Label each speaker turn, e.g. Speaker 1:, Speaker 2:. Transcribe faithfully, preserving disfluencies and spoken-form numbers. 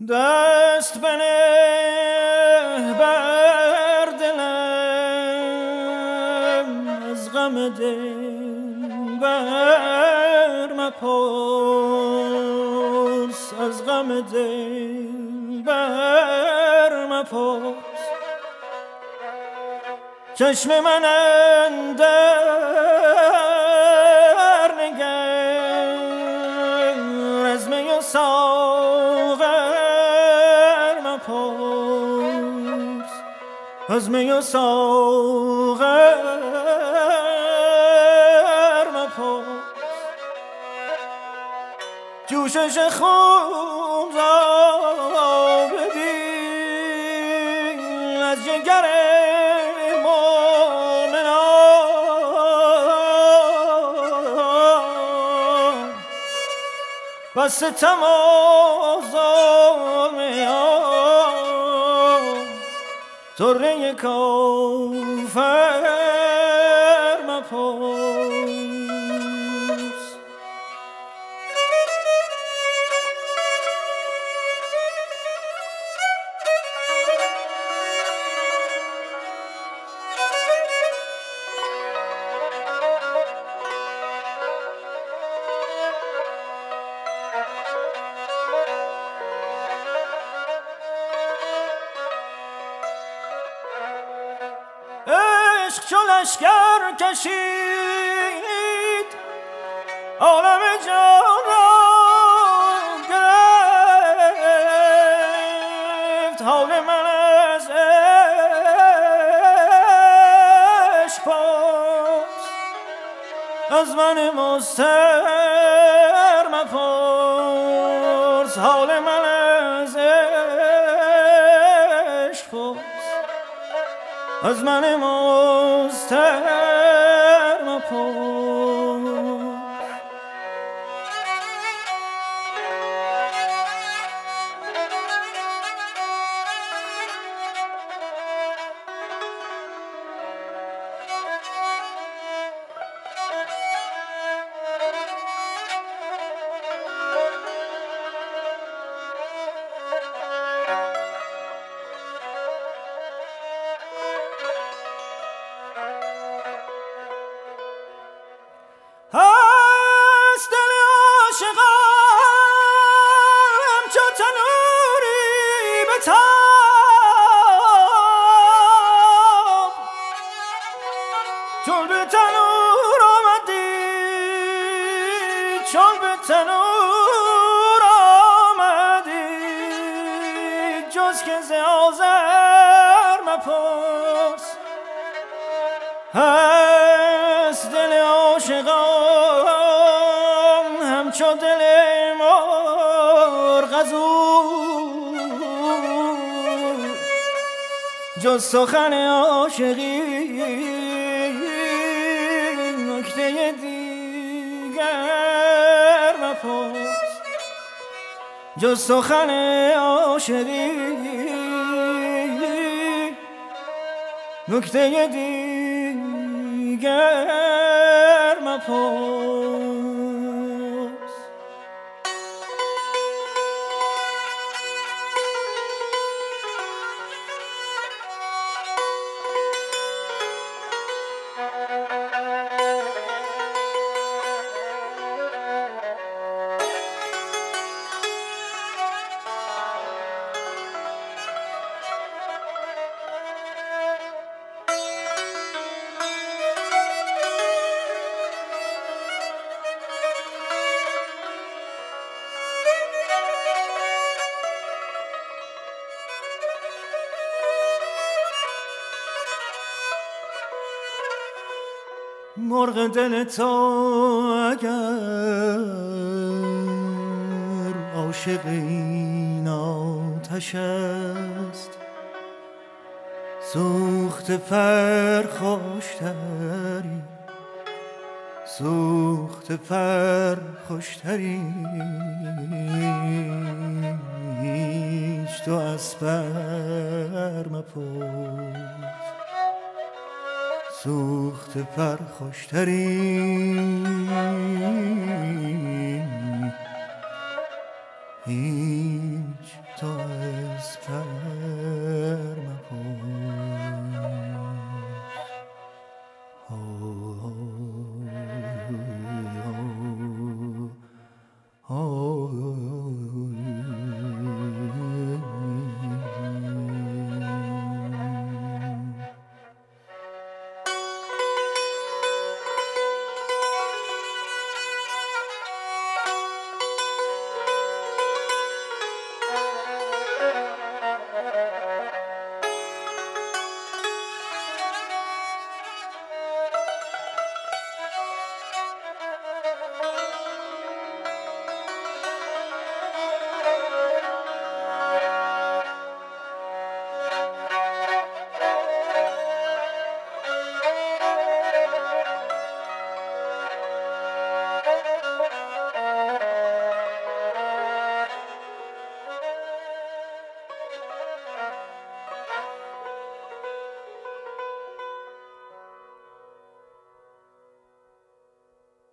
Speaker 1: دست بنه بر دلم، از غم دل بر مپرس، از غم دل بر مپرس. چشم من اندر نگر، از می و ساغر مپرس، از می و ساغر مپرس. جوشش خون را ببین از جگر مؤمنان، و ستم و ظلمیان طره کافر مپرس. عشق چو لشکر کشید عالم جان را گرفت، حال من از عشق پرس، از من مضطر مپرس. حال من از عشق پرس، از من مضطر مپرس. هست دل عاشقم چو تنوری به تاب، چون به تنور آمدی، چون به تنور آمدی، جز که ز آذر مپرس. هست دل عاشقان همچو دل مرغ از او، جز سخن عاشقی نکته دیگر مپرس، جز سخن عاشقی نکته دیگر مپرس. مرغ دل تو اگر عاشق این آتش است، سوخت پر خوشتری، سوخت پر خوشتری. هیچ تو از پر مپرس، سوخت پر خوشتری. هیچ تو از پر